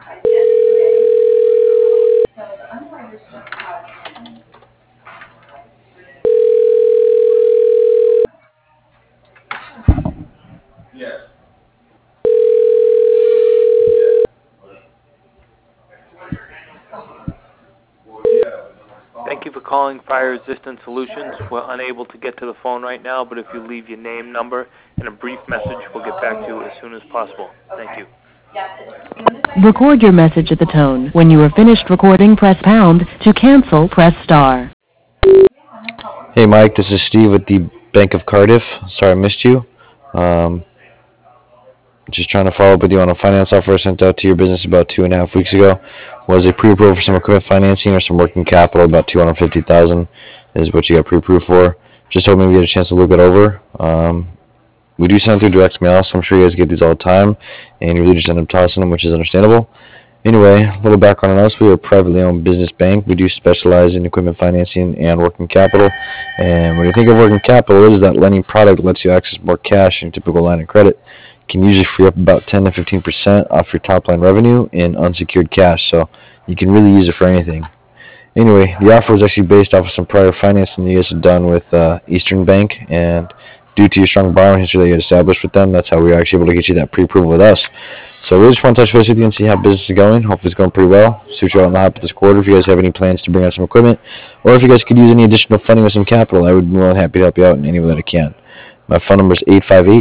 Thank you for calling Fire Resistance Solutions. We're unable to get to the phone right now, but if you leave your name, number, and a brief message, we'll get back to you as soon as possible. Thank you. Record your message at the tone. When you are finished recording, press pound. To cancel, press star. Hey Mike, this is Steve with the Bank of Cardiff. Sorry I missed you. Um, just trying to follow up with you on a finance offer I sent out to your business about 2.5 weeks ago. Was a pre-approval for some equipment financing or some working capital, about $250,000 is what you got pre-approved for. Just hoping you get a chance to look it over. We do send through direct mail, so I'm sure you guys get these all the time, and you really just end up tossing them, which is understandable. Anyway, a little background on us. We are a privately owned business bank. We do specialize in equipment financing and working capital. And when you think of working capital, it is that lending product that lets you access more cash in a typical line of credit. It can usually free up about 10 to 15% off your top line revenue in unsecured cash, so you can really use it for anything. Anyway, the offer was actually based off of some prior financing you guys had done with Eastern Bank, and due to your strong borrowing history that you had established with them, that's how we were actually able to get you that pre-approval with us. So we just want to touch base with you and see how business is going. Hopefully it's going pretty well. See what you're out in the hype this quarter. If you guys have any plans to bring on some equipment, or if you guys could use any additional funding with some capital, I would be more than happy to help you out in any way that I can. My phone number is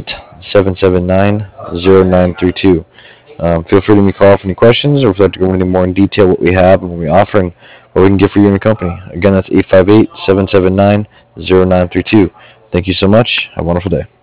858-779-0932. Feel free to give me a call for any questions, or if you'd like to go into more in detail what we have and what we're offering, what we can get for you and your company. Again, that's 858-779-0932. Thank you so much. Have a wonderful day.